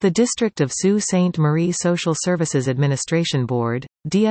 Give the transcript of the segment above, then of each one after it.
The District of Sault Ste. Marie Social Services Administration Board,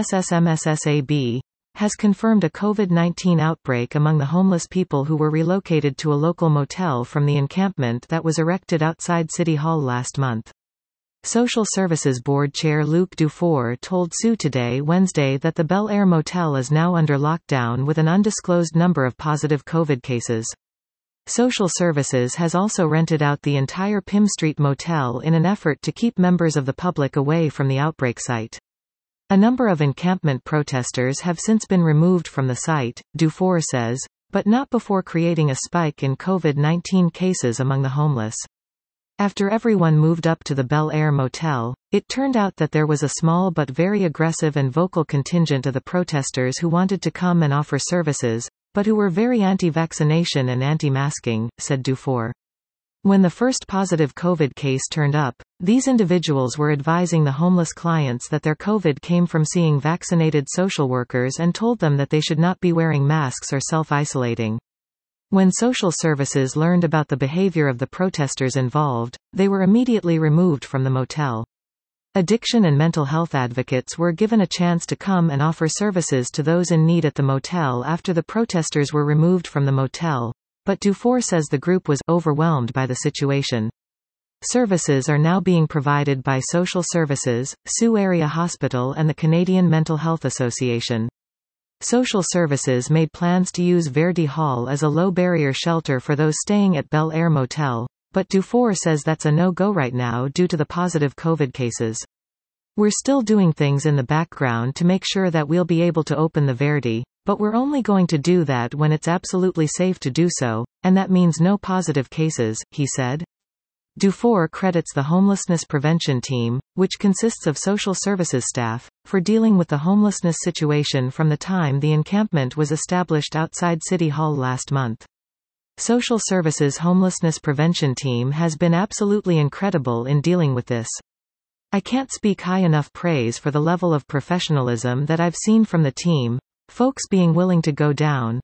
DSSMSSAB, has confirmed a COVID-19 outbreak among the homeless people who were relocated to a local motel from the encampment that was erected outside City Hall last month. Social Services Board Chair Luc Dufour told SU Today Wednesday that the Bel Air Motel is now under lockdown with an undisclosed number of positive COVID cases. Social Services has also rented out the entire Pym Street Motel in an effort to keep members of the public away from the outbreak site. A number of encampment protesters have since been removed from the site, Dufour says, but not before creating a spike in COVID-19 cases among the homeless. After everyone moved up to the Bel Air Motel, it turned out that there was a small but very aggressive and vocal contingent of the protesters who wanted to come and offer services, but who were very anti-vaccination and anti-masking, said Dufour. When the first positive COVID case turned up, these individuals were advising the homeless clients that their COVID came from seeing vaccinated social workers and told them that they should not be wearing masks or self-isolating. When social services learned about the behavior of the protesters involved, they were immediately removed from the motel. Addiction and mental health advocates were given a chance to come and offer services to those in need at the motel after the protesters were removed from the motel, but Dufour says the group was overwhelmed by the situation. Services are now being provided by Social Services, Sault Area Hospital and the Canadian Mental Health Association. Social Services made plans to use Verdi Hall as a low-barrier shelter for those staying at Bel Air Motel, but Dufour says that's a no-go right now due to the positive COVID cases. We're still doing things in the background to make sure that we'll be able to open the Verdi, but we're only going to do that when it's absolutely safe to do so, and that means no positive cases, he said. Dufour credits the Homelessness Prevention Team, which consists of social services staff, for dealing with the homelessness situation from the time the encampment was established outside City Hall last month. Social Services Homelessness Prevention Team has been absolutely incredible in dealing with this. I can't speak high enough praise for the level of professionalism that I've seen from the team, folks being willing to go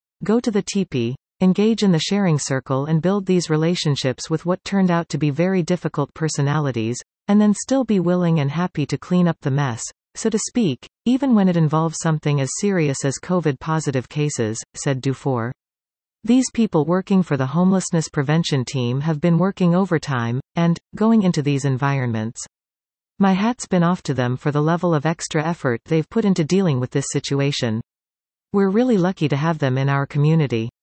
to the teepee, engage in the sharing circle and build these relationships with what turned out to be very difficult personalities, and then still be willing and happy to clean up the mess, so to speak, even when it involves something as serious as COVID-positive cases, said Dufour. These people working for the Homelessness Prevention Team have been working overtime, and, going into these environments. My hat's been off to them for the level of extra effort they've put into dealing with this situation. We're really lucky to have them in our community.